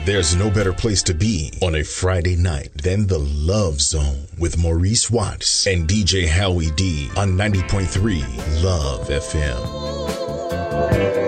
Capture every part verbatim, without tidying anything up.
There's no better place to be on a Friday night than the Love Zone with Maurice Watts and D J Howie D on ninety point three Love F M.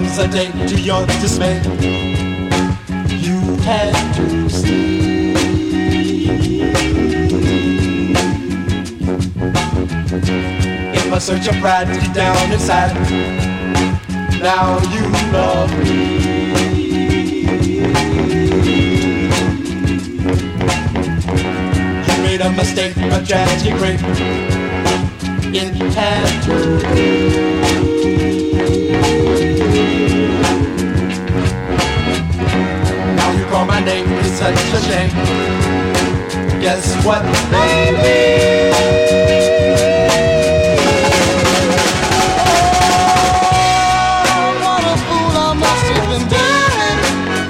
comes a day to your dismay. You had to sleep. In my search of pride deep down inside, now you love me. You made a mistake, a tragic rape. It had to be. Now you call my name, it's such a shame. Guess what, baby? Oh, what a fool I must have been doing,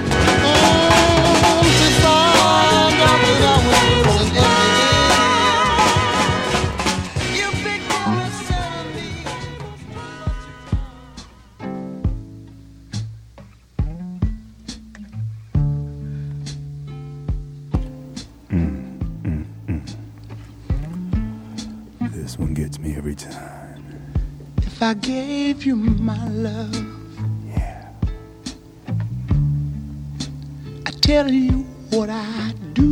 mm, to find out that I was losing everything. You big woman said me. This one gets me every time. If I gave you my love, Yeah. I tell you what I do.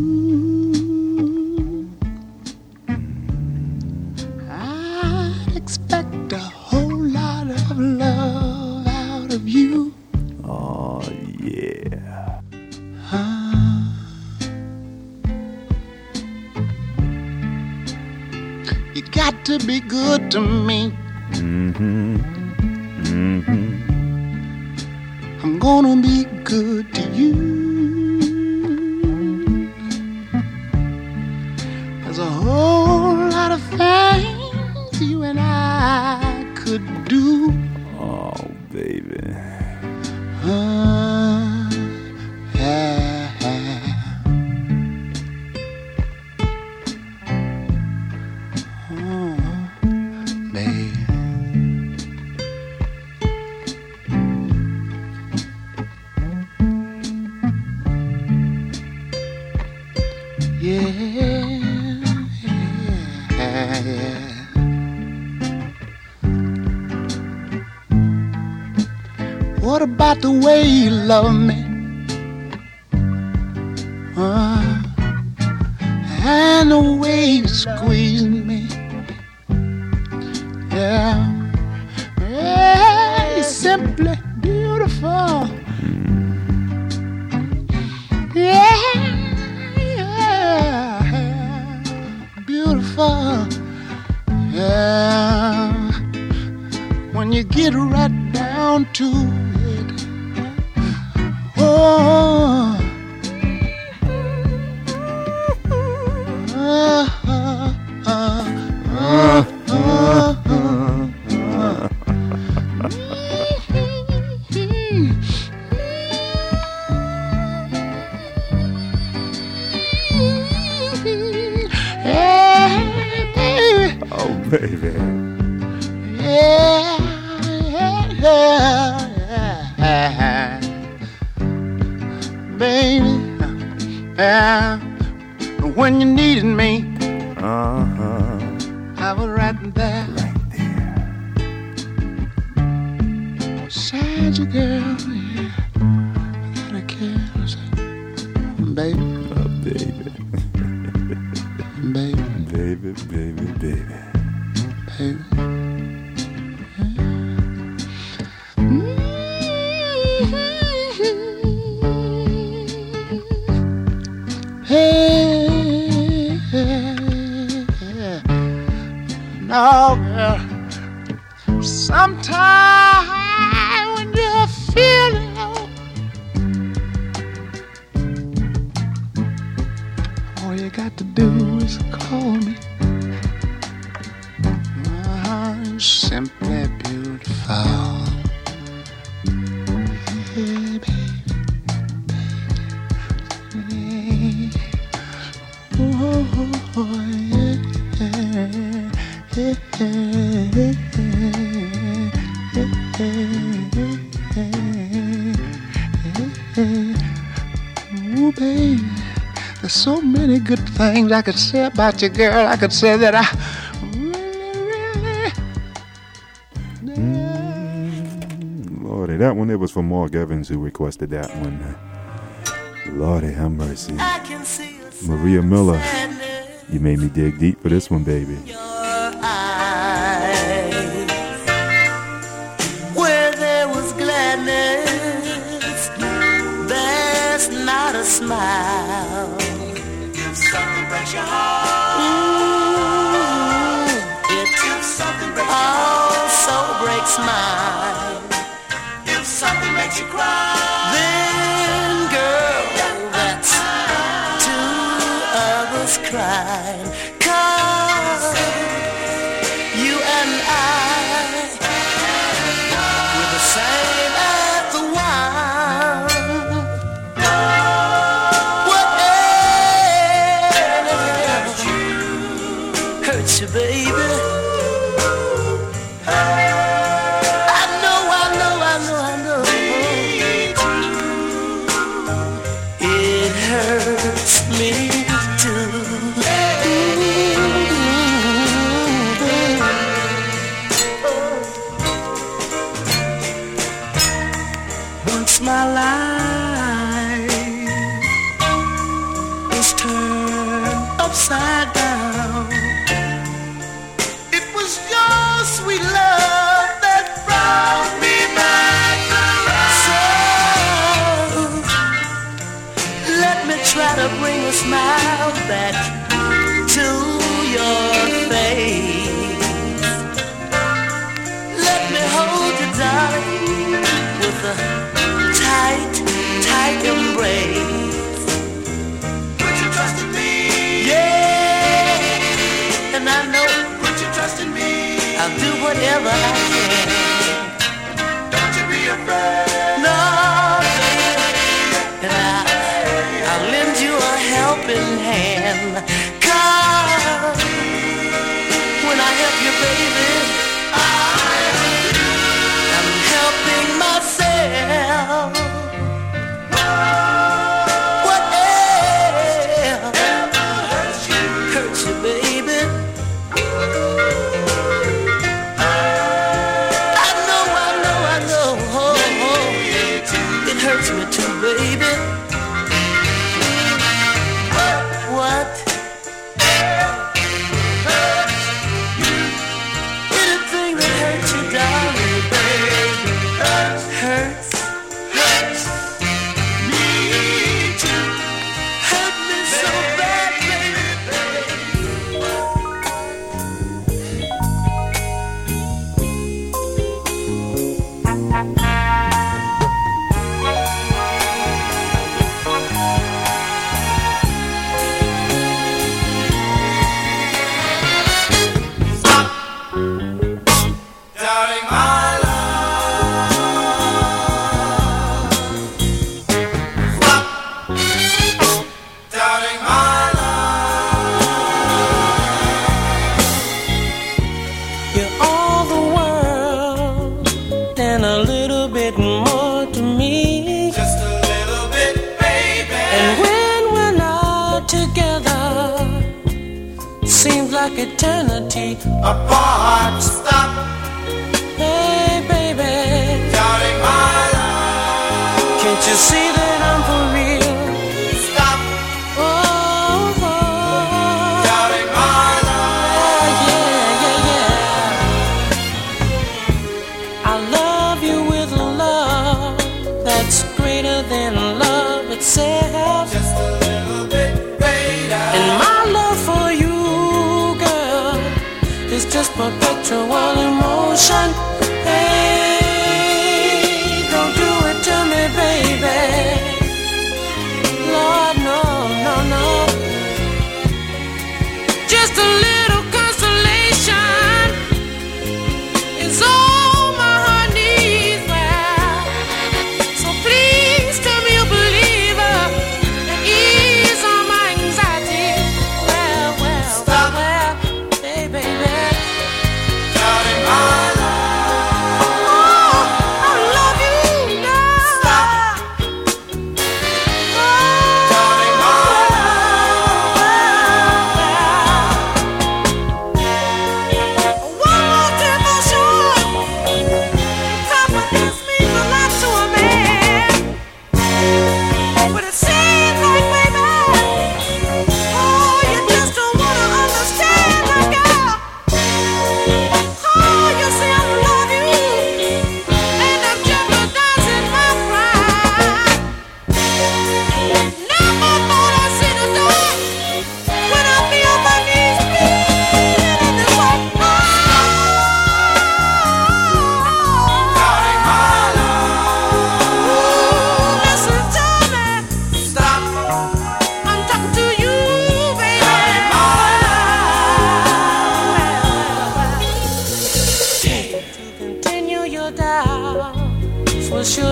I'd expect a whole lot of love out of you. Oh, yeah. Huh? You got to be good to me. Mm-hmm. Mm-hmm. I'm gonna be good to you. There's a whole lot of things you and I could do. Oh, baby. Uh, yeah. Oh, baby. Yeah, yeah, yeah. What about the way you love me? Uh, and the way you squeeze me. Yeah, yeah, you're simply beautiful. Yeah, yeah, beautiful. Yeah, when you get right down to it. Oh, uh, uh, uh, uh, uh, uh. Yeah, baby. Oh, baby. Yeah, yeah, yeah, baby. Yeah, when you needed me, Uh-huh. I was right there, Right there. beside you, girl. Yeah, without a care, baby, Oh, baby. baby, Baby, baby, baby. baby. Hey, no, girl. Sometimes when you're feeling low, all you got to do is call me. I'm simply beautiful. Hey, baby, baby. Oh, oh, oh, yeah, yeah, yeah, yeah. Ooh, baby, there's so many good things I could say about you, girl. I could say that I really, really. Mm, Lordy, that one, it was from Mark Evans who requested that one. Lordy have mercy. Maria Miller, you made me dig deep for this one, baby. Your eyes, where there was gladness, there's not a smile. If something breaks your heart, mm, it if something breaks also breaks mine. If something makes you cry, then girl, that's two others crying. 'Cause you and I, we're the same as the wine. Whatever hurts you, baby, I know, I know, I know, I know. It hurts me too. Once my life was turned upside down. It was your sweet love that brought me back around. So let me try to bring a smile back to your face. Let me hold you, darling, with a tight, tight embrace. Put your trust in me. Yeah, and I know. Put your trust in me. I'll do whatever I can. Don't you be afraid. No, baby. And I, I'll lend you a helping hand. 'Cause when I help you, baby, I'm helping myself. Whatever hurts you, hurts you, baby. I know, I know, I know. It hurts me too, baby. What? Anything that hurts you, darling, baby, hurts, hurts, hurts me too. Hurt me so bad, baby, Darling, my love. Stop. Darling, my love. you're all the world and a little bit more to me. Just a little bit, baby. And when we're not together, seems like eternity. Apart. Stop. Hey, baby, Darling, my love. can't you see that I'm for real? Stop. Oh, oh, Darling, my love. yeah, yeah, yeah. I love you with a love that's greater than love itself. Just a little bit, baby. And my love for you, girl, is just perpetual emotion. Hey, don't do it to me, baby. Lord, no, no, no. Just a little consolation is all my heart needs now. So please tell me you believe her and ease all my anxiety. Well, well, Stop. well, hey, baby. Darling, my love.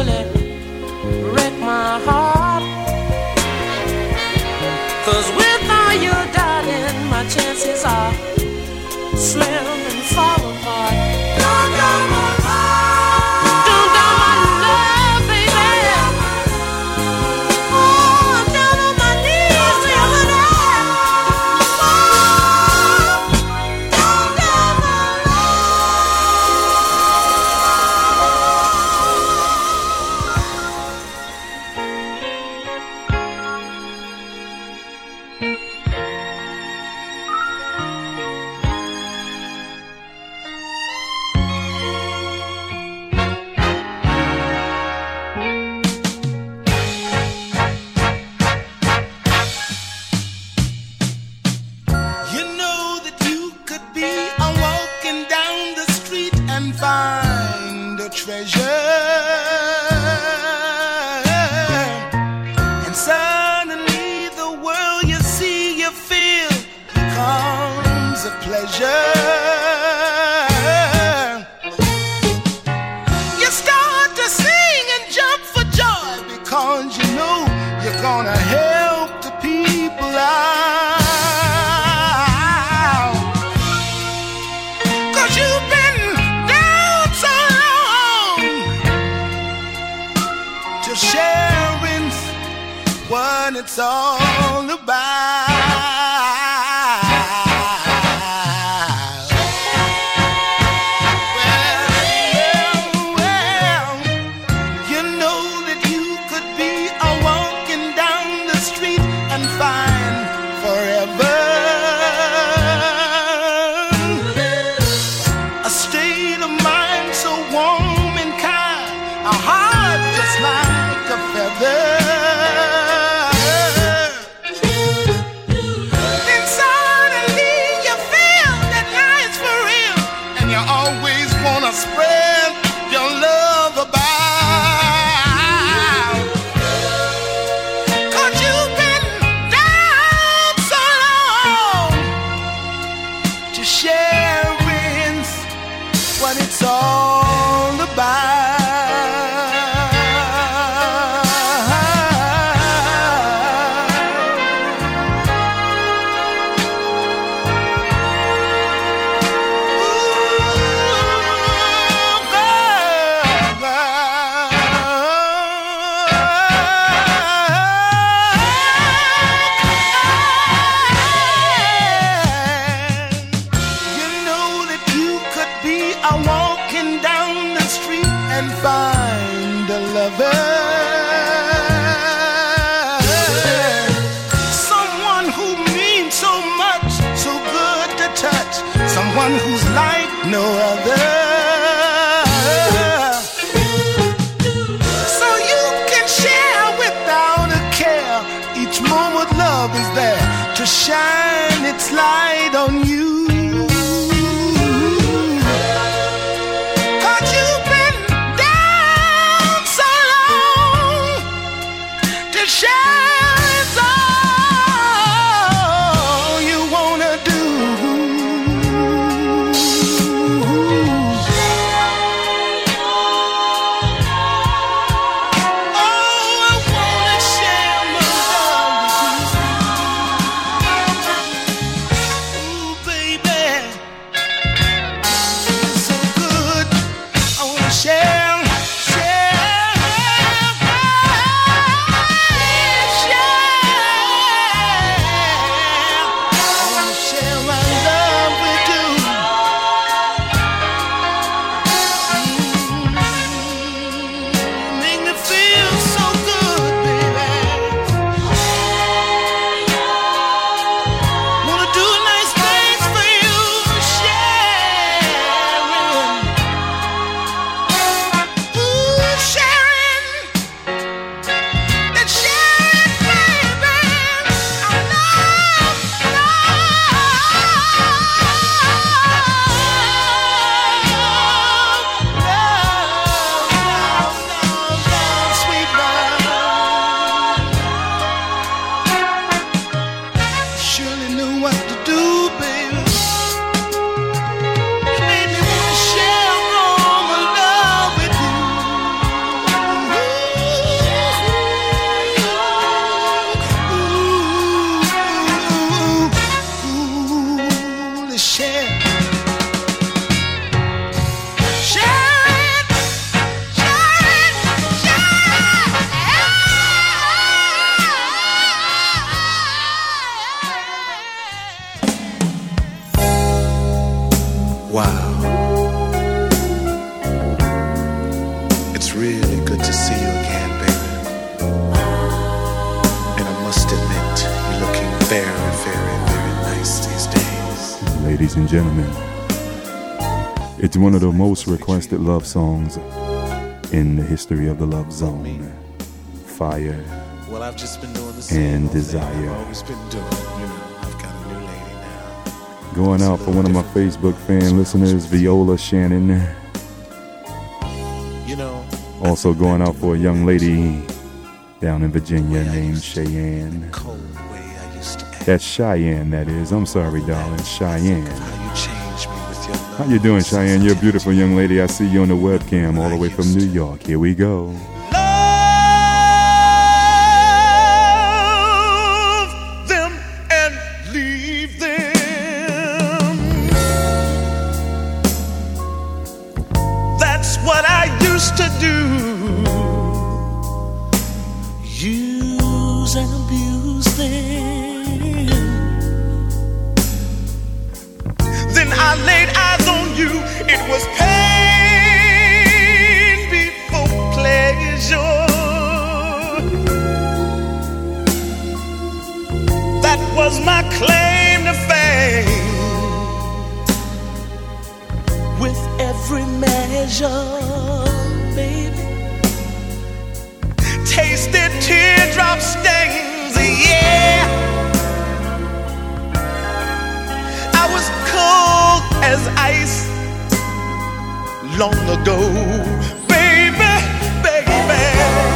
really wreck my heart. 'Cause without you, darling, my chances are slim and fall apart. Don't go my love, don't go my love, baby. Oh, I'm down on my knees, never there. Oh, don't go my it's all about. Well, well, well, you know that you could be a walking down the street and find forever a state of mind so warm and kind, a heart just like a feather. Spread your love about, 'cause you've been down so long to share with what it's all about. Find a lover, someone who means so much, so good to touch, someone who's like no other, so you can share without a care. Each moment love is there to shine its light on you. Share's all you wanna do. Oh, I wanna share my love with you. Ooh, ladies and gentlemen. It's one of the most requested love songs in the history of the Love Zone. Fire well, I've just been doing the same and Desire. I've always been doing, you know, I've got a new lady now. Going out for one of my Facebook fan listeners, Viola Shannon. You know. Also going out for a young lady down in Virginia named Cheyenne. That's Cheyenne, that is. I'm sorry, darling. Cheyenne. How you doing, Cheyenne? You're a beautiful young lady. I see you on the webcam all the way from New York. Here we go. Love them and leave them. That's what I used to do. Use and abuse them. Then I laid eyes on you. It was pain before pleasure. That was my claim to fame. With every measure, baby, tasted teardrop stains, yeah. I was cold as ice long ago, baby, baby.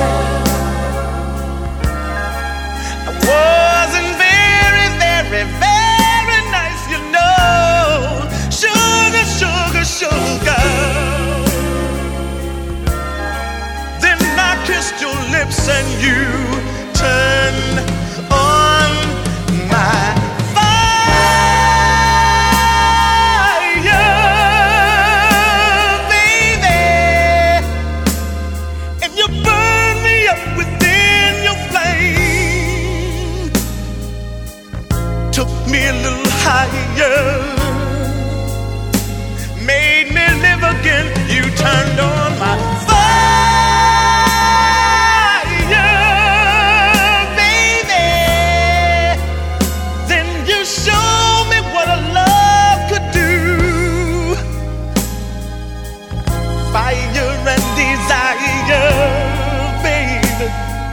I wasn't very, very, very nice, you know. Sugar, sugar, sugar. Then I kissed your lips and you turned on my higher, made me live again. You turned on my fire, baby. Then you showed me what a love could do. Fire and desire, baby.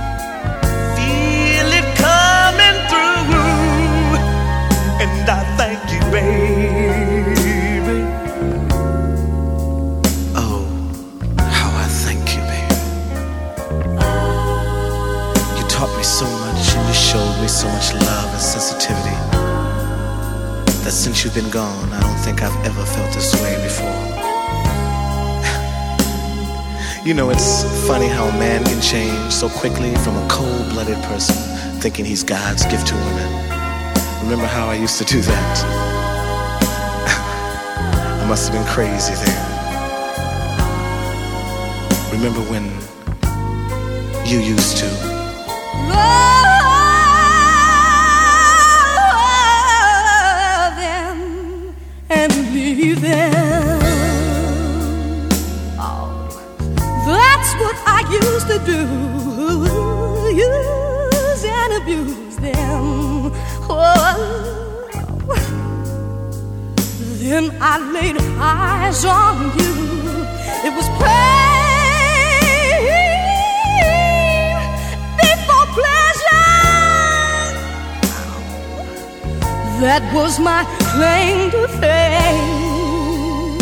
Feel it coming through. And I thank you, baby. Oh, how I thank you, baby. You taught me so much and you showed me so much love and sensitivity that since you've been gone, I don't think I've ever felt this way before. You know, it's funny how a man can change so quickly from a cold-blooded person thinking he's God's gift to women. Remember how I used to do that? I must have been crazy then. Remember when you used to love them and leave them? Oh, that's what I used to do. Use and abuse them. Oh, then I laid eyes on you. It was pain before pleasure. That was my claim to fame.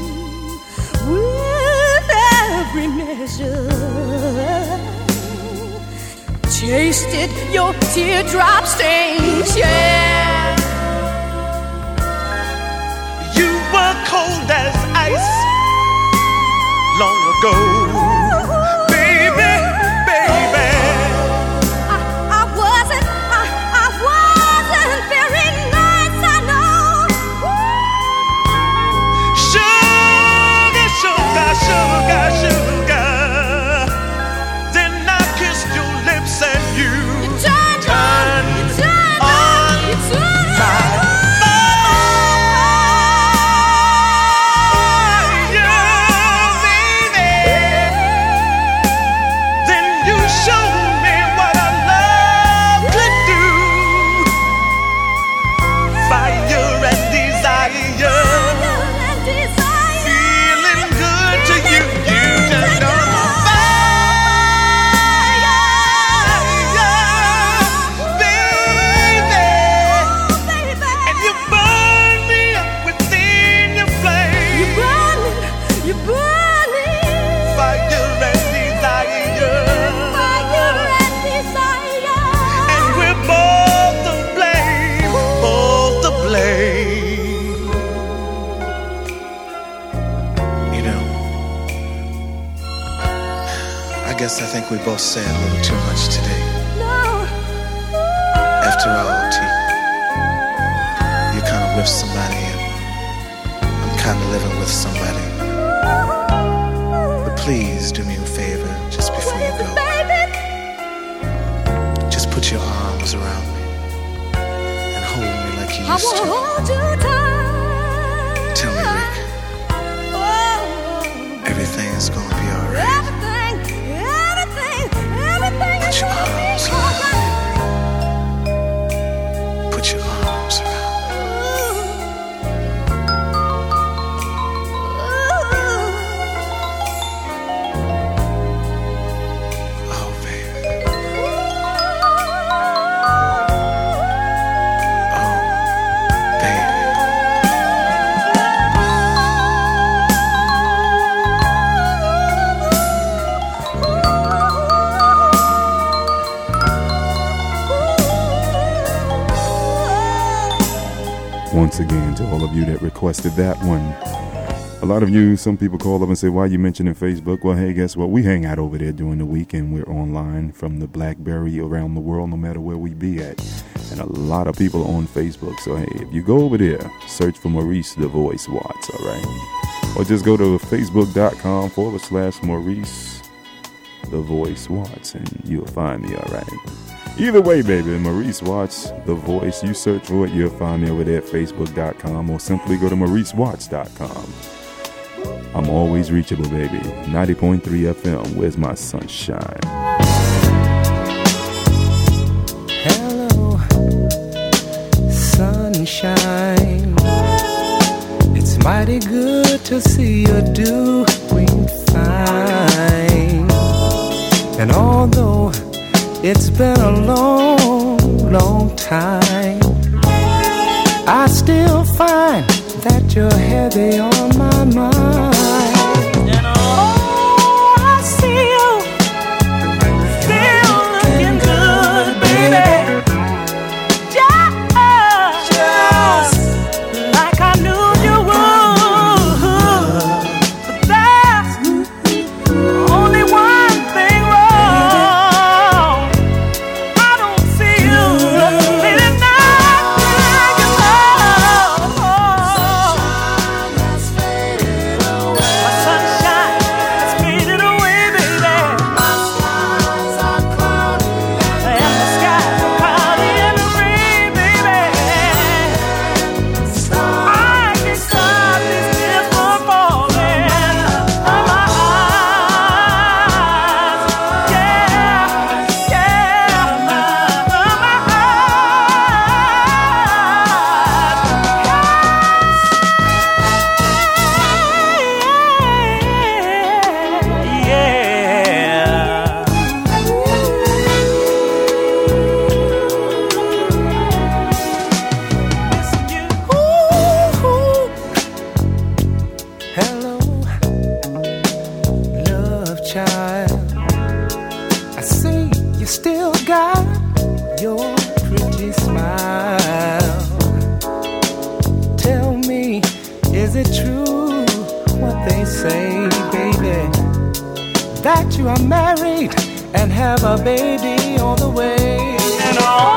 With every measure, tasted your teardrop stains, yeah. You were cold as ice long ago, baby, baby. I, I wasn't, I, I wasn't very nice, I know. Sugar, sugar, sugar, sugar. Then I kissed your lips and you turned on, you turned on, you turned on my fire, baby. I think we both said a little too much today. After all, T, you're kind of with somebody and I'm kind of living with somebody. But please do me a favor just before you go. Just put your arms around me and hold me like you used to. Tell me, Rick, everything's gonna be alright. Put your arms around me. Put your arms around me. Oh, baby. Oh, baby. Once again, to all of you that requested that one. A lot of you, some people call up and say, why are you mentioning Facebook? Well, hey, guess what? We hang out over there during the week, and we're online from the BlackBerry around the world, no matter where we be at. And a lot of people on Facebook. So, hey, if you go over there, search for Maurice the Voice Watts, all right? Or just go to facebook.com forward slash Maurice the Voice Watts, and you'll find me, all right? Either way, baby, Maurice Watts, The Voice. You search for it, you'll find me over there at facebook dot com or simply go to maurice watts dot com. I'm always reachable, baby. ninety point three F M, where's my sunshine? Hello, sunshine. It's mighty good to see you doing fine. And although it's been a long, long time, I still find that you're heavy on my mind. And oh, I see you still looking good, baby. Just, just like I knew you would. But there's only one thing wrong. I don't see you feeling nothing at all. My sunshine has faded away, baby. And the skies are cloudy and the rain, baby. I can't stop these tears from falling from my eyes. Yeah, yeah, from my Hello, love child. I see you still got your pretty smile. Tell me, is it true what they say, baby? That you are married and have a baby on the way? And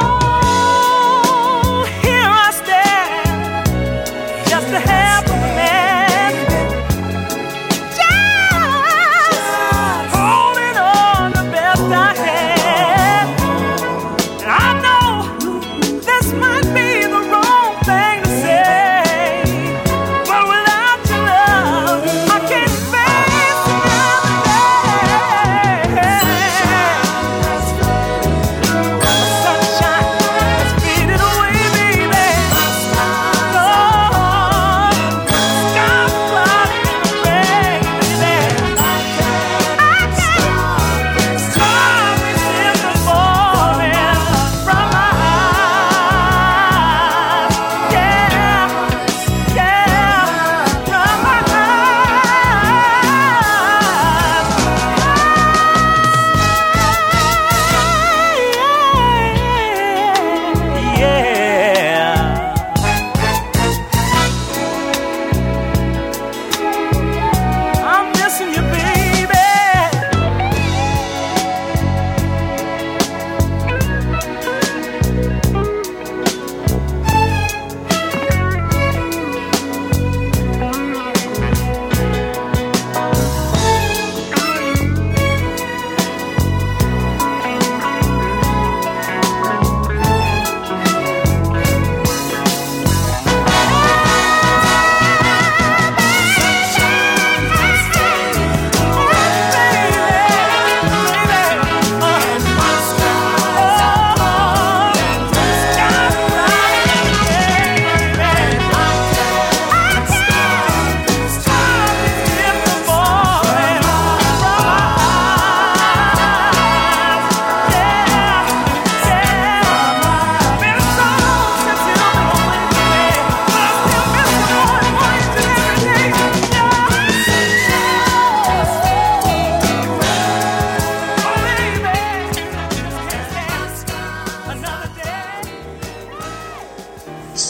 oh, here I stand, just a half a man, just holding on the best I can. And I know this might be the wrong thing to say, but without your love, I can't face another day.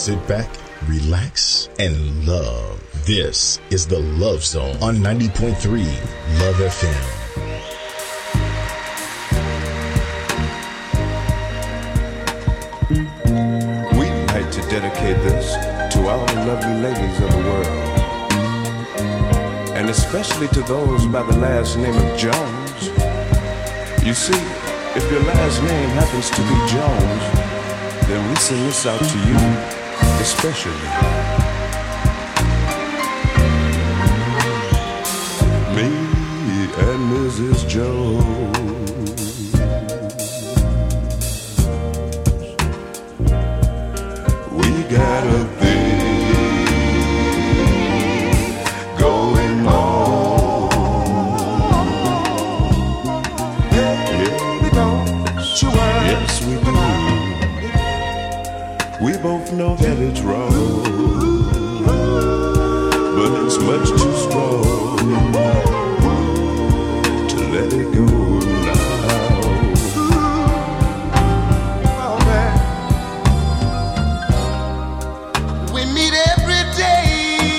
sit back, relax, and love. This is the Love Zone on ninety point three Love F M. We'd like to dedicate this to all the lovely ladies of the world, and especially to those by the last name of Jones. You see, if your last name happens to be Jones, then we send this out to you especially. Me and Missus Jones, we got a thing going on. Yeah, we don't you worry. Yes, we do. We both know that it's wrong, but it's much too strong to let it go now. Oh, man. We meet every day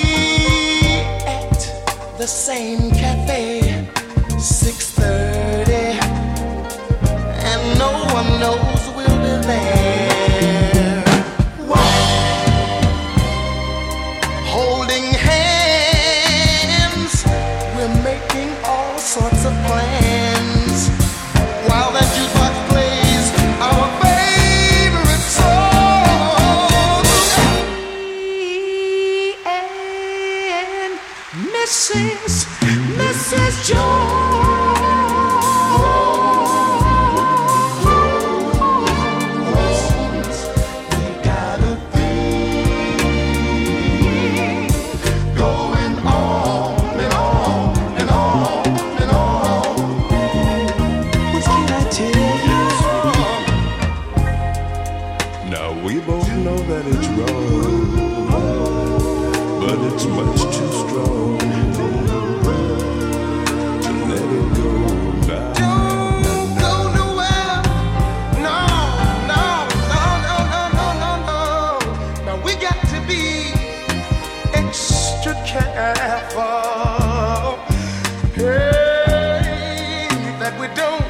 at the same cafe, six thirty, and no one knows we'll be there. Sorts of plans while that jukebox plays our favorite song. Me and Missus Missus Jones, we got a thing going on and on and on. Now we both know that it's wrong, but it's much too strong to let it go now. Don't go nowhere. No, no, no, no, no, no, no, no. Now we got to be extra careful. Hey, that we don't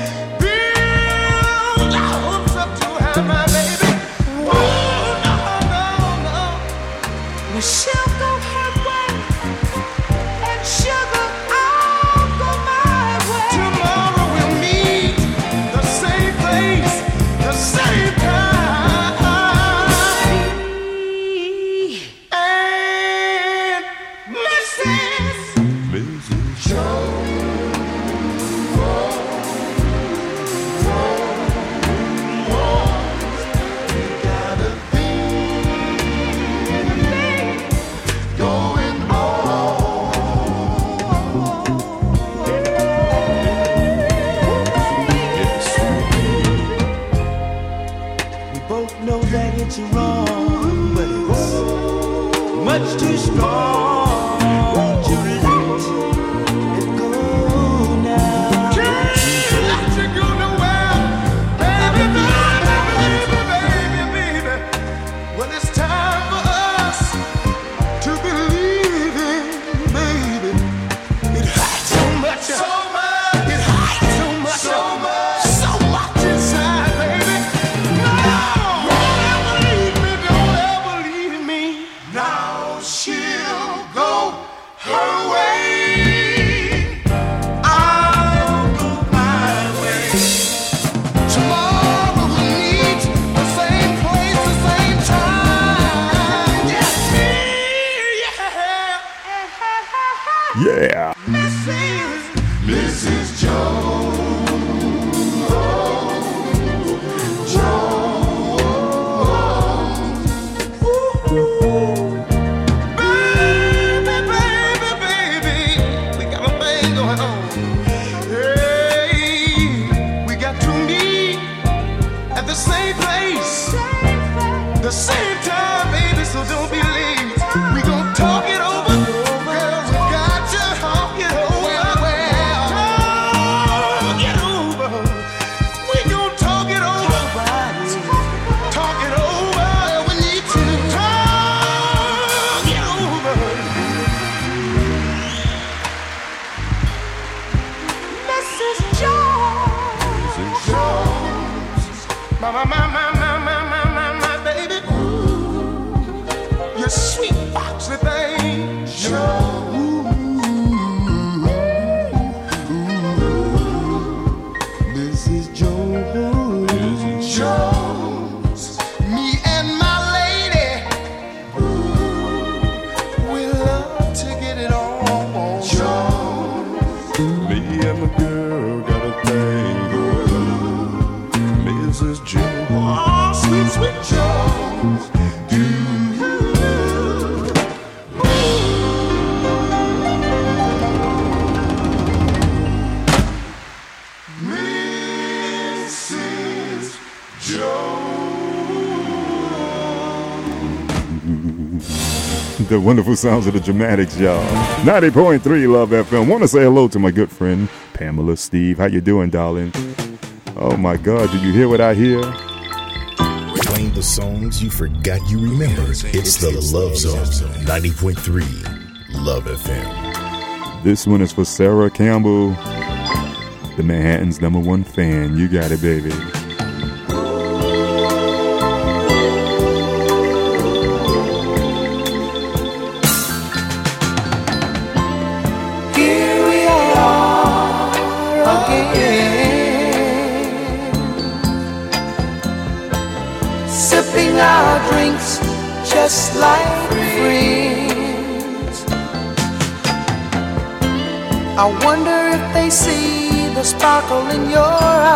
build our hopes up too high, my baby. She'll go her way, and sugar, I'll go my way. Tomorrow we'll meet the same place, the same time. And Missus Missus Jones, we got a going on. Yes. We both know that it's wrong, but it's much too strong to let it go now. Can't let you go nowhere, baby, baby, baby, baby, baby. Well, it's time for us to believe in, baby. It hurts so much, so much. It hurts so much, so much, so much inside, baby. No, don't ever leave me, don't ever leave me. Now she'll go her way. I'll go my way. Tomorrow we'll meet the same place, the same time. Yes, me, yeah. Yeah. Missus Missus Jones, Jones, ooh, baby, baby, baby, we got a thing going on. Hey, we got to meet at the same place, the same time, baby. So don't be late. We gon' talk it over. Girl, we got to talk it over. Talk it over. We gon' talk it over. Talk it over. We need to talk My, my, my, my, my, my, my, my, my baby. Ooh, you sweet foxy thing. Joe. Missus Jones. Jones. Me and my lady. Ooh, we love to get it on. Jones. Me and my girl got a thing going on. Missus Jones. Oh, sweet, sweet Jones. Missus The wonderful sounds of the Dramatics, y'all. ninety point three Love F M. Want to say hello to my good friend Pamela Steve. How you doing, darling? Oh my God, do you hear what I hear? Playing the songs you forgot you remembered. It's the Love Zone. ninety point three Love F M. This one is for Sarah Campbell, the Manhattan's number one fan. You got it, baby. Here we are again, sipping our drinks just like friends. I wonder if they see the sparkle in your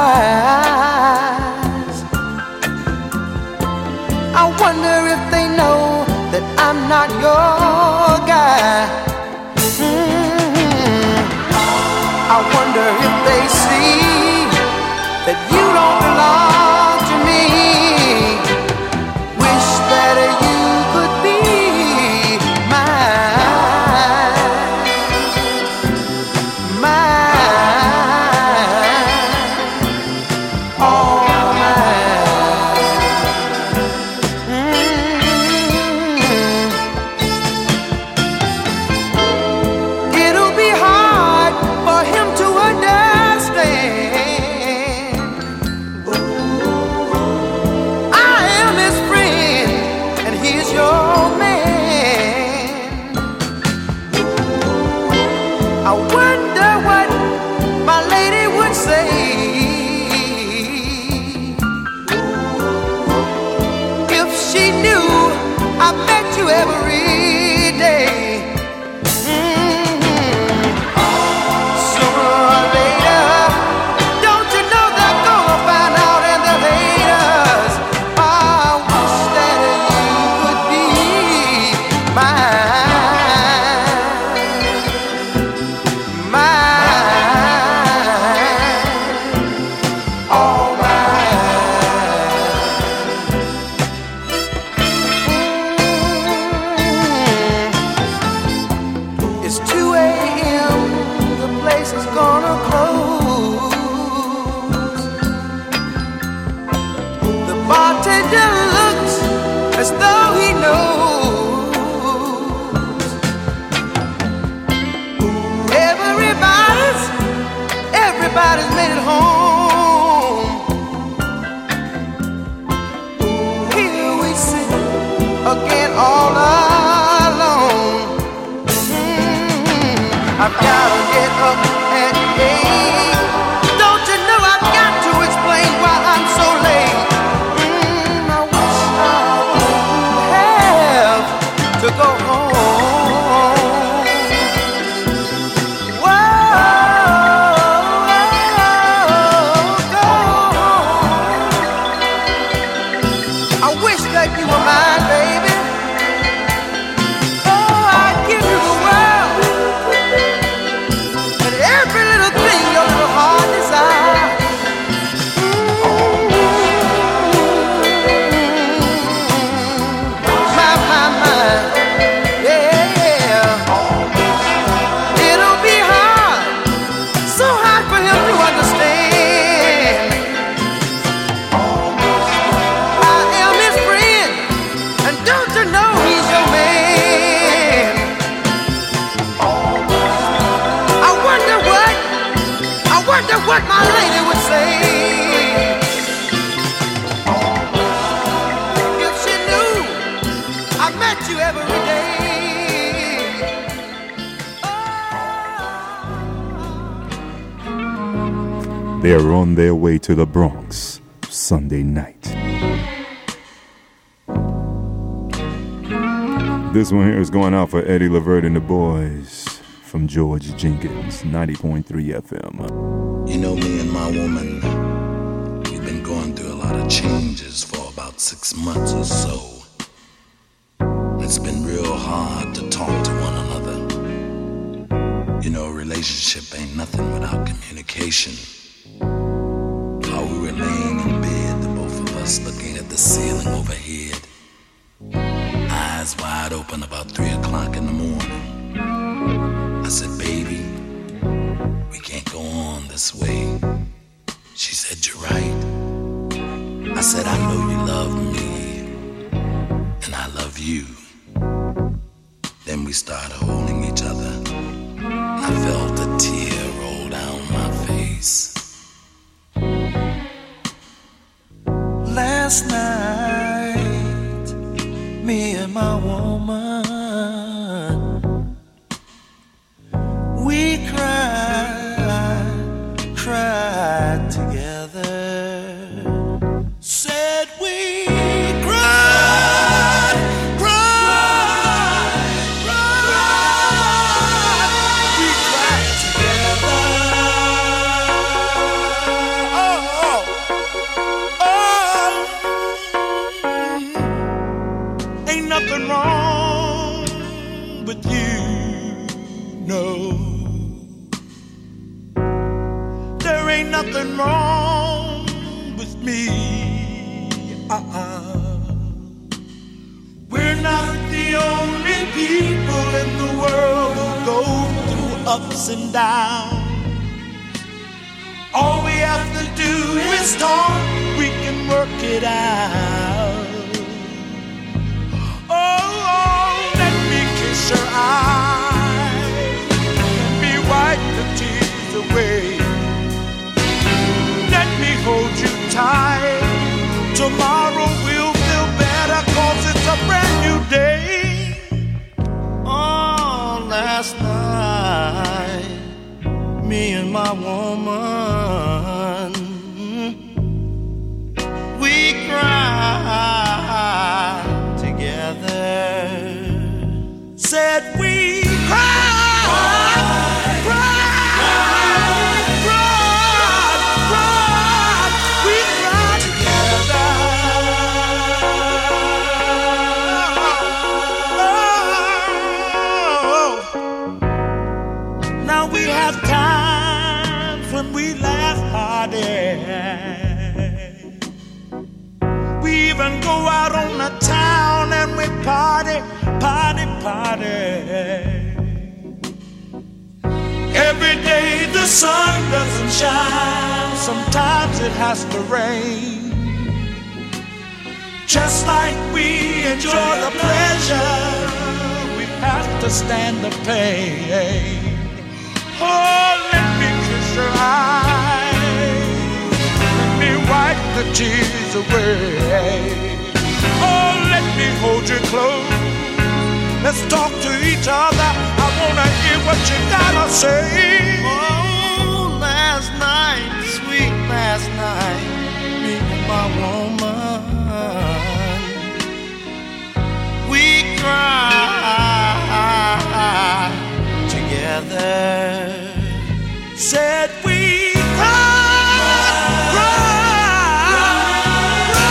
eyes. I wonder if they know that I'm not your guy. Mm-hmm. I wonder if they see that you don't belong to me. Wish that you could be mine, mine, all It'll be hard for him to understand. I am his friend and he's your man. I wonder what my lady would say if she knew I met you every day. Sooner or later, don't you know they're gonna find out and they'll hate us? I wish that you could be mine, mine, all mine. It's two a.m. The place is gonna close. The bartender looks as though he knows. Everybody's, everybody's made it home. Here we sit again all alone. I've gotta get up and hey, don't you know I've got to explain why I'm so late? Mm, I wish I would have to go home. Whoa, on their way to the Bronx Sunday night. This one here is going out for Eddie Levert and the boys from George Jenkins, ninety point three F M. You know, me and my woman, we've been going through a lot of changes for about six months or so. It's been real hard to talk to one another. You know, a relationship ain't nothing without communication. While we were laying in bed, the both of us looking at the ceiling overhead, eyes wide open about three o'clock in the morning. I said, baby, we can't go on this way. She said, you're right. I said, I know you love me, and I love you. Then we started holding each other. I felt a tear roll down my face. Last night, me and my woman, we cried, cried together. Said we cried, cried, cried, we cried together. Oh, oh, oh. Ain't nothing wrong with you, no. There ain't nothing wrong with me. Uh-uh. We're not the only people in the world who go through ups and downs. All we have to do is talk, we can work it out. Oh, oh, let me kiss your eyes, let me wipe the tears away. Let me hold you tight. Tomorrow we'll feel better, 'cause it's a brand new day. Oh, last night, me and my woman, we cried together. Said we cried, cried, cried, cried, cried, we cried together. Oh, now we have times when we laugh harder. We even go out on the town and we party, party, party. Every day the sun doesn't shine, sometimes it has to rain. Just like we enjoy the pleasure, we have to stand the pain. Oh, let me kiss your eyes, let me wipe the tears away. Oh, let me hold you close, let's talk to each other. I wanna hear what you gotta say. Oh, last night, sweet last night, me and my woman, we cried together. Said we cried, cried,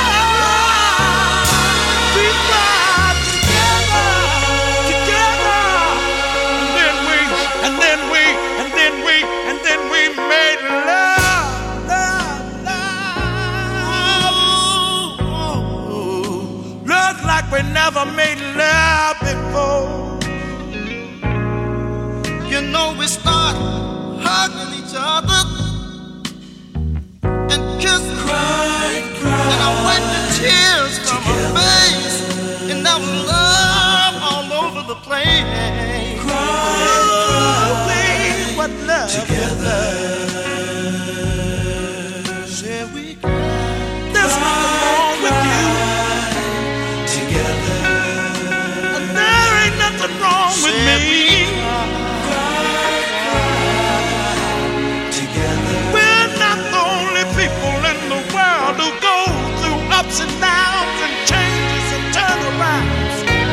cried. We cried together, together. And then we, and then we, and then we, and then we made love, love, love. Love like we never made love before. You know, we start hugging each other and kiss, cry, cry, and I wipe the tears from her face, and I was love all over the place. Cry, cry, what love together. Said we cry, there's nothing wrong with you. Together, and there ain't nothing wrong with me. Cry, cry, together. ups and downs and changes and turnarounds.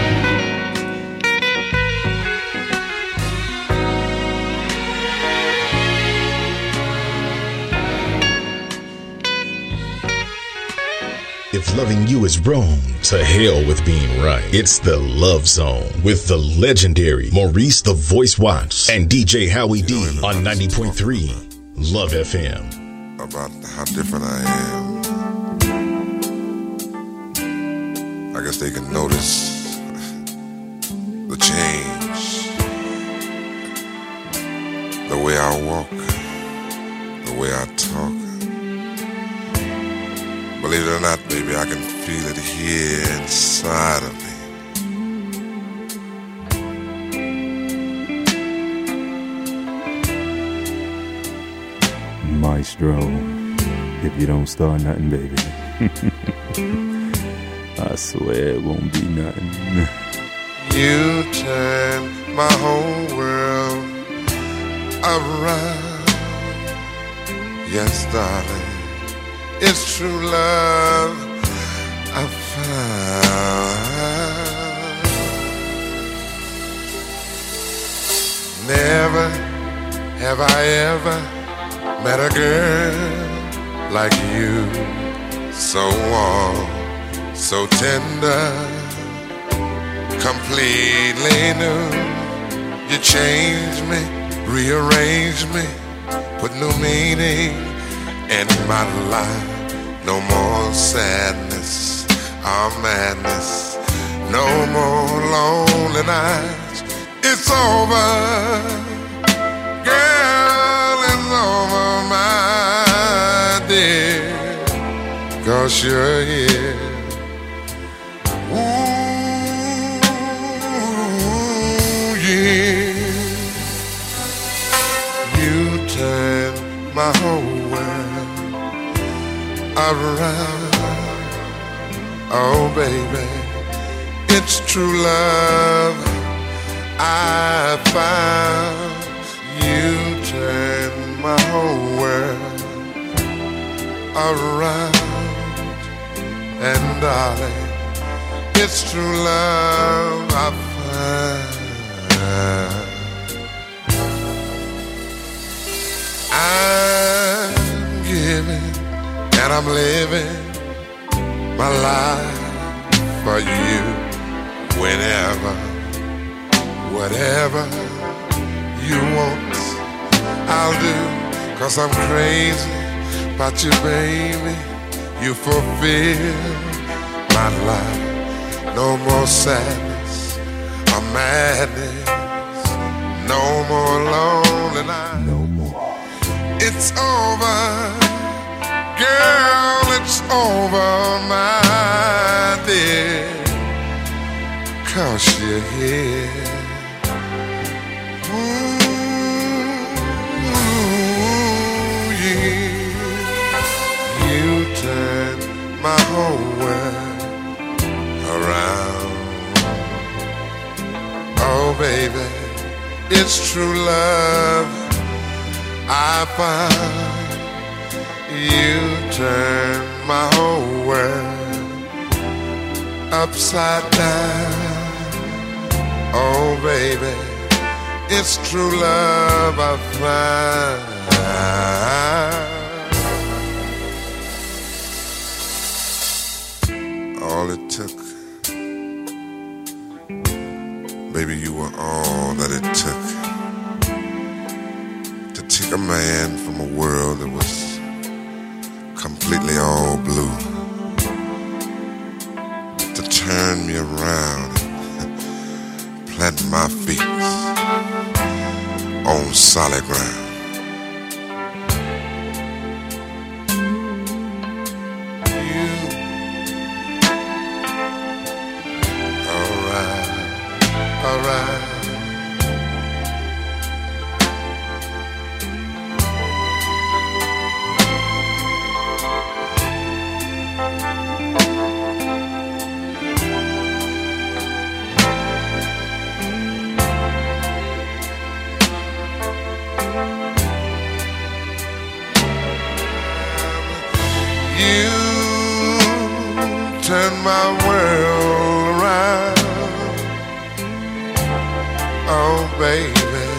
If loving you is wrong, to hell with being right. It's the Love Zone with the legendary Maurice the Voice Watts and D J Howie D you know, on ninety point three Love F M. About how different I am. I guess they can notice the change, the way I walk, the way I talk. Believe it or not, baby, I can feel it here inside of me. Maestro, if you don't start nothing, baby, I swear it won't be nothing. You turn my whole world around. Yes, darling. It's true love I found. Never have I ever met a girl like you. So warm, so tender, completely new. You changed me, rearranged me, put new meaning in my life. No more sadness or madness, no more lonely nights. It's over, girl, it's over, my dear, 'cause you're here. Ooh, yeah. You turn my whole world around. Oh baby, it's true love I found. You turn my whole world around. And darling, it's true love I found. I'm giving and I'm living my life for you. Whenever, whatever you want, I'll do. 'Cause I'm crazy about you, baby. You fulfill my life. No more sadness or madness. No more lonely nights. No more. It's over. Girl, it's over, my dear, 'cause you're here. Ooh, yeah. You turn my whole world around. Oh, baby, it's true love I found. You turn my whole world upside down. Oh baby, it's true love I found. All it took, baby, you were all that it took to take a man from a world that was completely all blue, to turn me around and plant my feet on solid ground. You, all right, all right. You turn my world around. Oh, baby,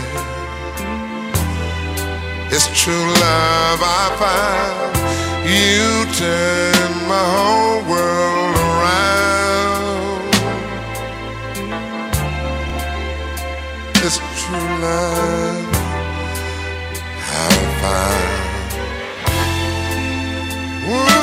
it's true love I found. You turn my whole world around. It's true love I found. Ooh.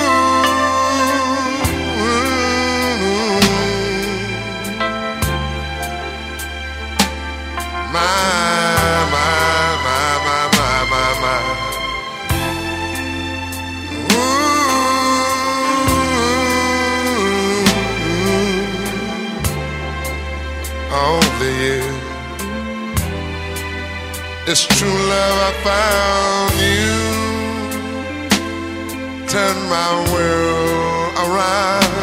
It's true love I found. You turn my world around.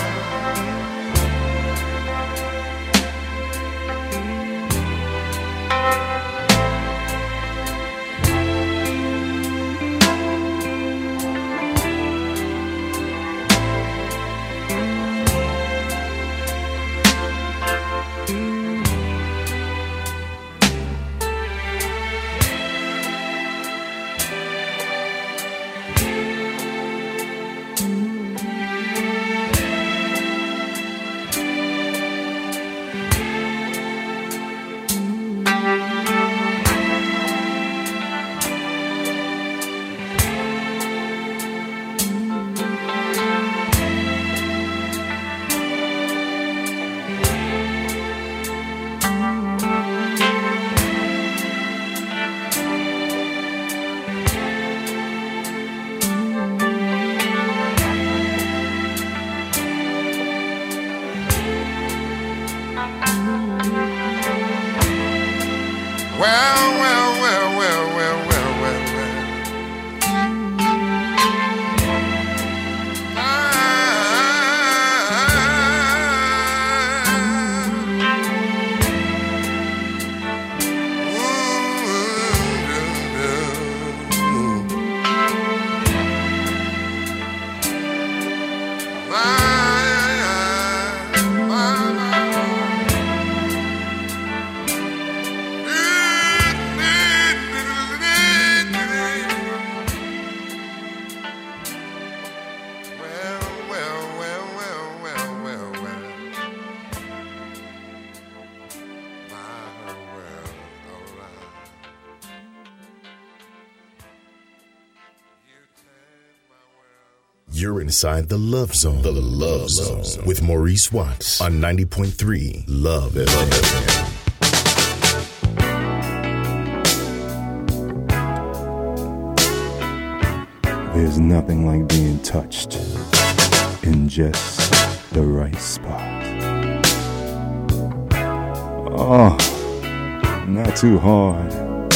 You're inside the Love Zone. The Love Zone with Maurice Watts on ninety point three Love F M. There's nothing like being touched in just the right spot. Oh, not too hard.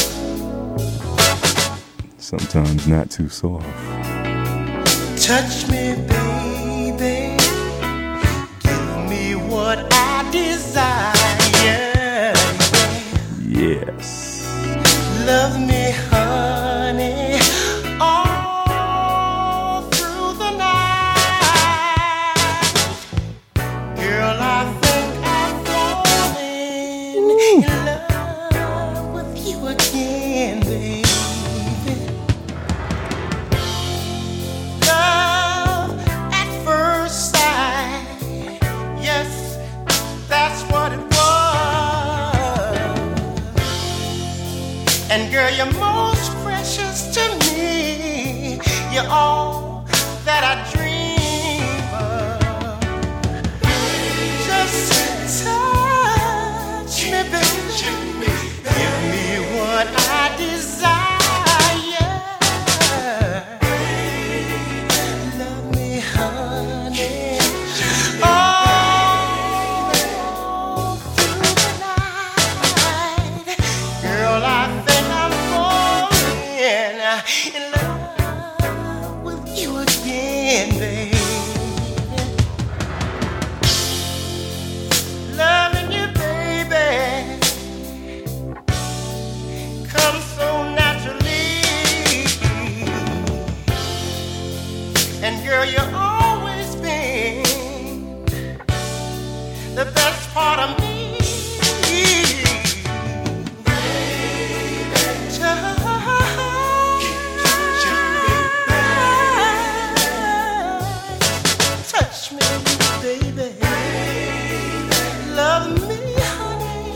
Sometimes not too soft. Touch me, baby. Give me what I desire. Yes. Love me, honey, all through the night. Girl, I think I'm falling in love with you again, baby. And girl, you're most precious to me. You're all that I dream of. Just touch me, baby. Give me what I desire. Love me, honey. Oh, through the night. Girl, I in love with you again, baby. Loving you, baby, comes so naturally. And girl, you've always been the best part of me. Touch me, baby. Love me, honey.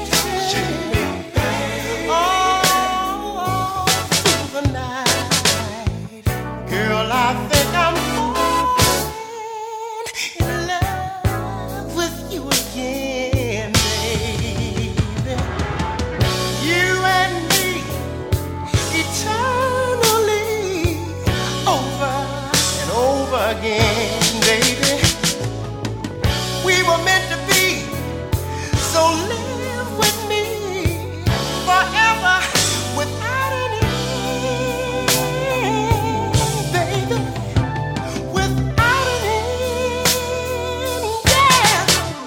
All through the night. Girl, I think I'm falling in love with you again, baby. You and me, eternally, over and over again, baby. We were meant to be, so live with me forever without an end, baby. Without an end, yeah.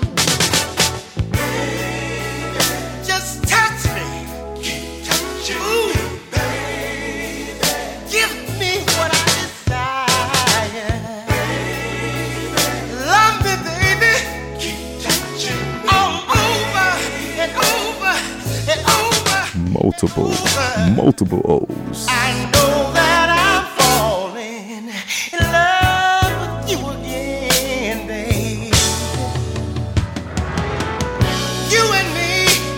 Just touch me. Ooh. Give me what I desire. Love me, baby. All over and over and over. Multiple, multiple O's. I know that I'm falling in love with you again, baby. You and me,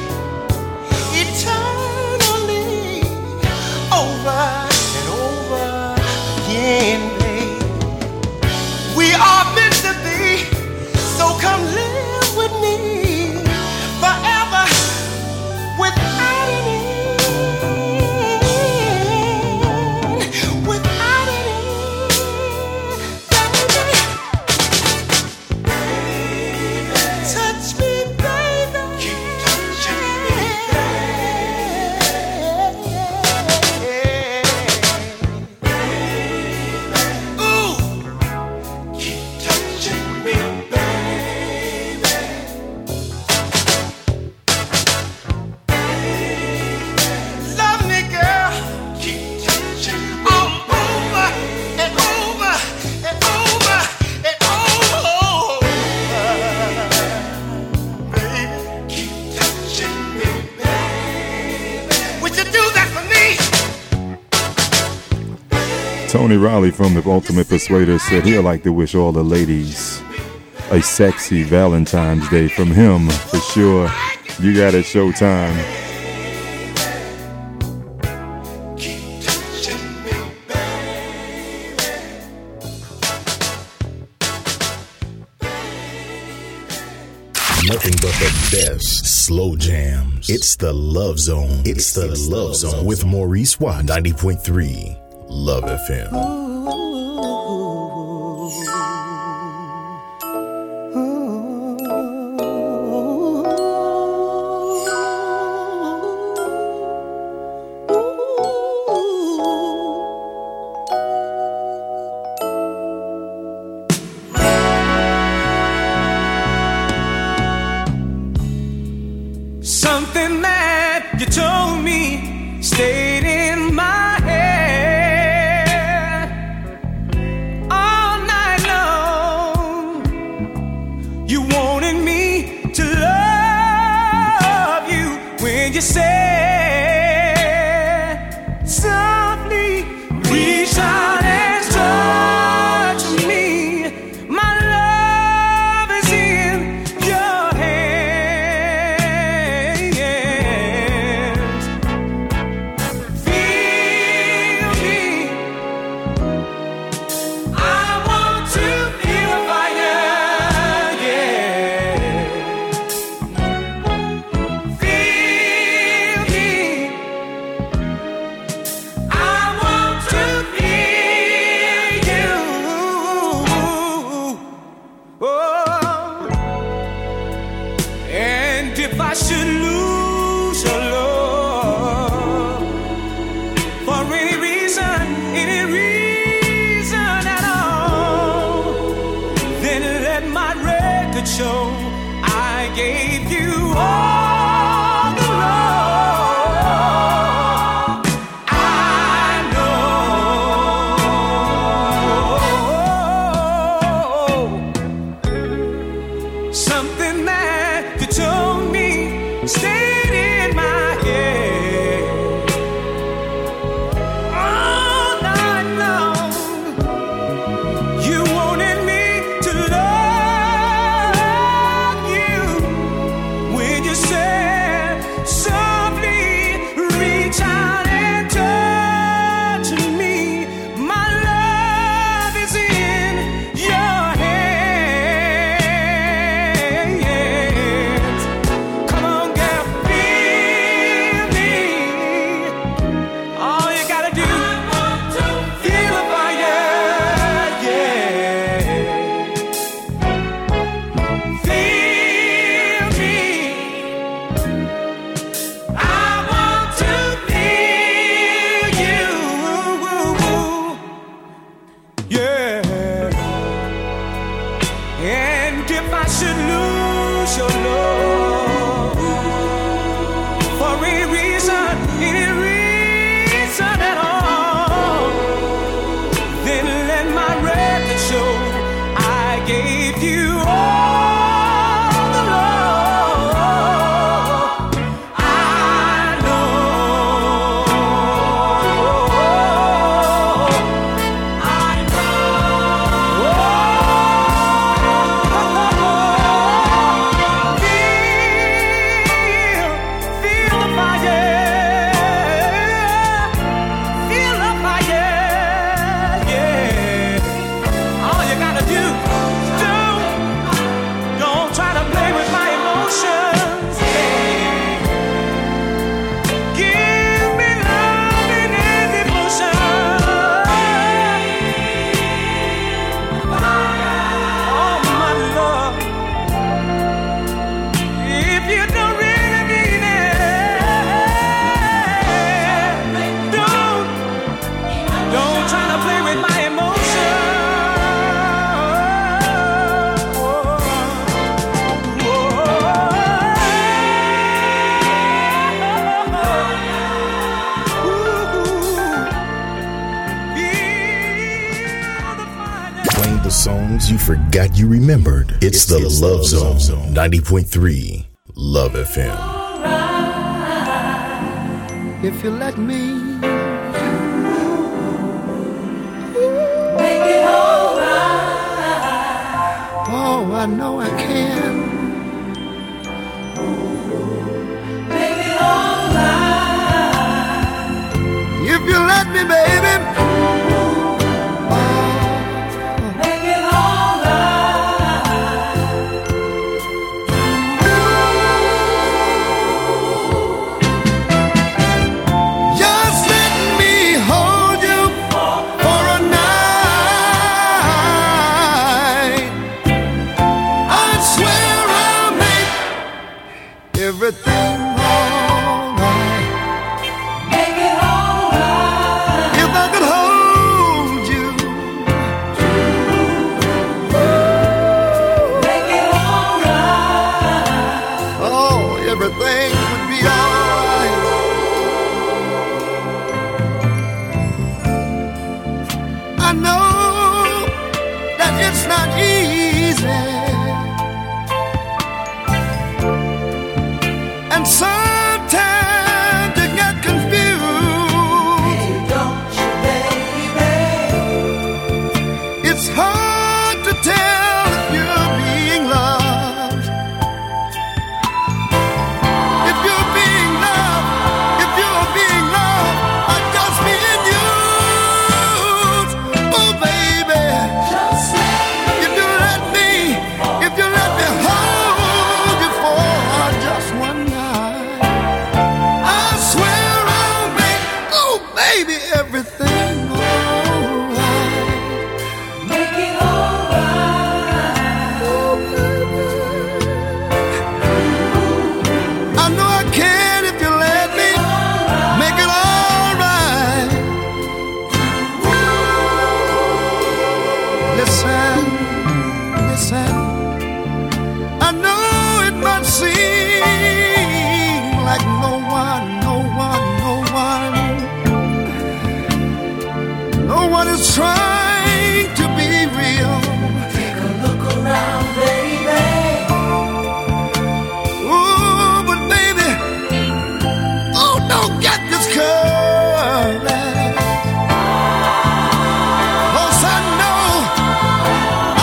eternally, over and over again, baby. We are meant to be, so come live with me forever without an end. Without an end, baby. Touch me, baby. Keep touching me, baby. Ooh. Keep touching me, baby. Love me, girl. Keep touching me. All over and over and over and over. Baby, keep touching me, baby. Would you do that for me? Tony Riley from The Ultimate Persuader said he'd like to wish all the ladies a sexy Valentine's Day from him, for sure. You got it, Showtime. Nothing but the best slow jams. It's the Love Zone. It's the Love Zone with Maurice Watt. ninety point three Love F M. Something that you told me stayed in my head all night long. You wanted me to love you when you said softly, reach out and touch me. My love is in your hands. Feel me. I want to feel fire, yeah. Feel me. I want to feel you. Oh, and if I should lose your love for any reason, any reason at all, then let my record show I gave you all the love I know. Something that should lose your love for any reason, any reason at all, then let my record show I gave you all the love I know. I know. Feel, feel the fire. Feel the fire. Yeah. All you gotta do, don't, don't try to play with my emotions. Yeah. Give me love and devotion. Oh, my love. If you don't really mean it, don't, don't try to play with my emotions. Playing the songs you forgot you remembered. It's, the Love Zone. ninety point three Love F M. If you let me Make it alright. oh, I know I can. Make it alright. If you let me, baby. Make it alright. Just let me hold you for a night. I swear I'll make everything alright. Make it alright. If I could hold you, Make it alright. oh, everything would be alright. I know that it's not easy, and sometimes you get confused. Don't you, baby? It's hard to tell if you're being loved. If you're being loved, if you're being loved, or just being used. Oh, baby, Just let if you let me, if you let me hold you for just one night, I swear I'll make, oh, baby, everything alright. make it alright. Oh, baby. I know I can if you let me make it alright. Listen, listen. I know it might seem like no one, no one, no one, no one is trying to be real. Take a look around, baby. Ooh, but baby, oh, don't get discouraged. 'Cause I know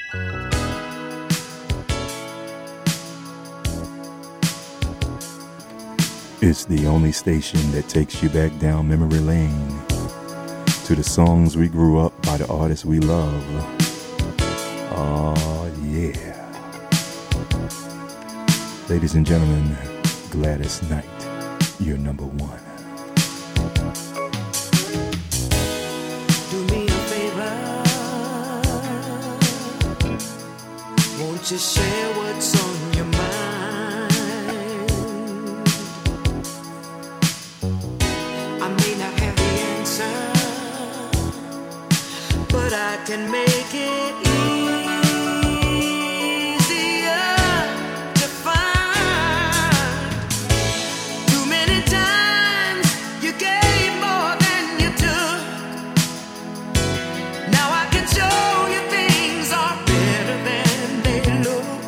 It's the only station that takes you back down memory lane to the songs we grew up by the artists we love. Oh, yeah. Ladies and gentlemen, Gladys Knight, you're number one. Do me a favor, won't you share what's on your mind? I may not have the answer, but I can make it easier to find. Too many times you gave more than you took. Now I can show you things are better than they look.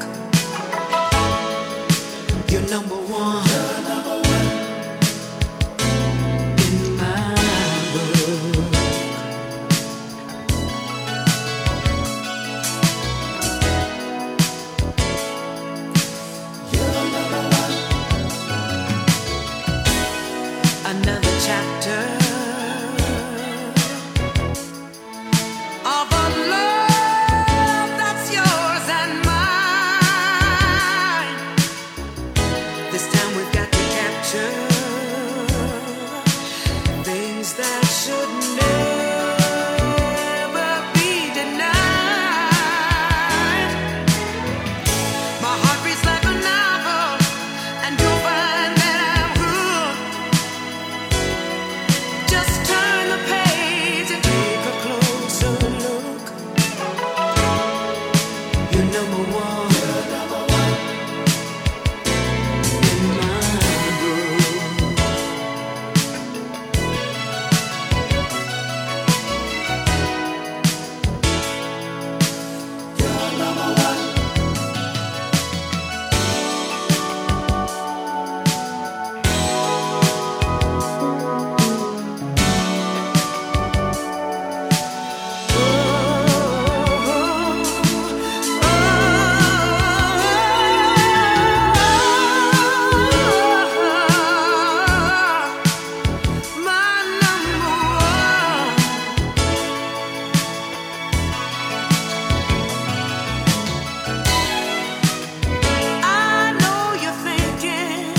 You're number one. You're number one in my book. You're number one. Another chapter of a love that's yours and mine. This time we've got to capture things that should never be denied. My heart beats like a novel, and you'll find that I'm hooked. Just turn the page and take a closer look. You're number one. You're number one in my book. You're number one. My number one. I know you're thinking,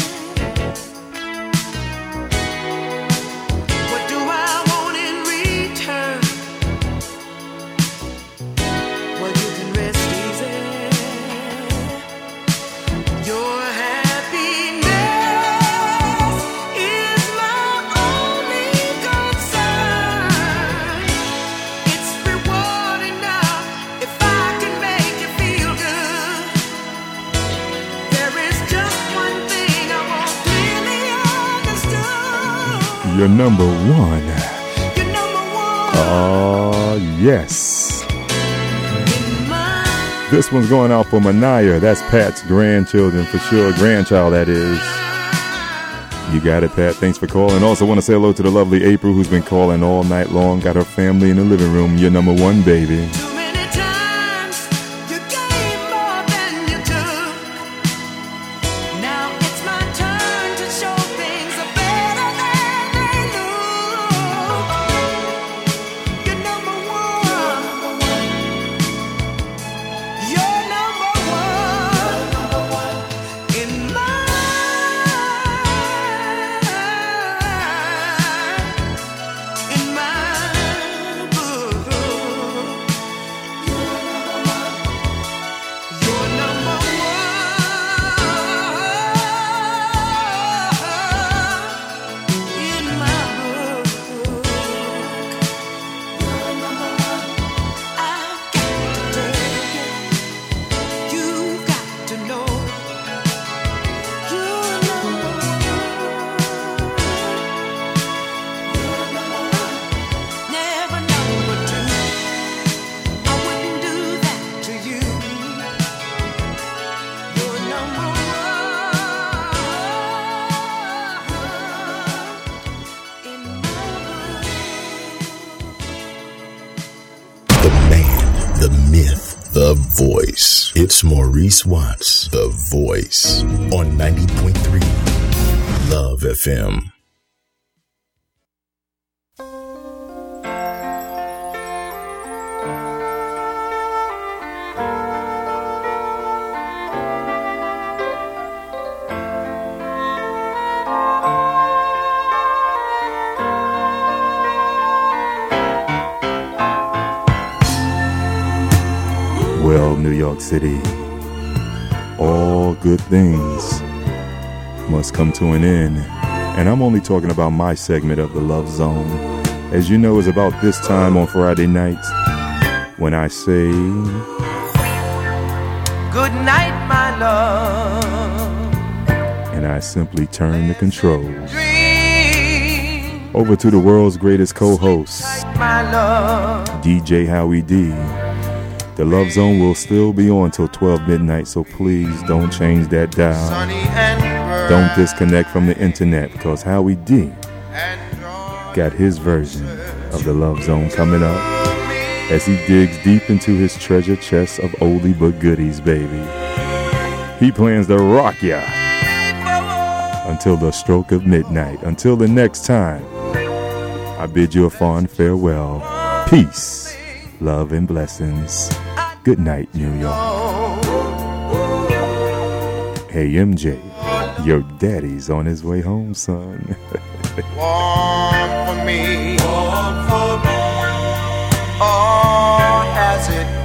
what do I want in return? Well, you can rest easy. Your happiness is my only concern. It's rewarding enough if I can make you feel good. There is just one thing I want clearly understood. You're number one. You're number one Oh, yes. in my This one's going out for Manaya. That's Pat's grandchildren for sure. Grandchild, that is. You got it, Pat. Thanks for calling. Also want to say hello to the lovely April, who's been calling all night long. Got her family in the living room. You're number one, baby. Too many times you gave more than you took. Now it's my turn to show things are better than they look. You're number one. You're number one in my in my book. The Voice. It's Maurice Watts, The Voice, on ninety point three Love F M. Well, New York City, all good things must come to an end. And I'm only talking about my segment of the Love Zone. As you know, it's about this time on Friday nights when I say, good night, my love. And I simply turn the controls over to the world's greatest co-host, My love. D J Howie D. The Love Zone will still be on till twelve midnight, so please don't change that dial. Don't disconnect from the internet, because Howie D got his version of the Love Zone coming up as he digs deep into his treasure chest of oldie but goodies, baby. He plans to rock ya until the stroke of midnight. Until the next time, I bid you a fond farewell. Peace, love, and blessings. Good night, New York. Hey, M J, your daddy's on his way home, son. Warm for me, warm for me. Oh, has it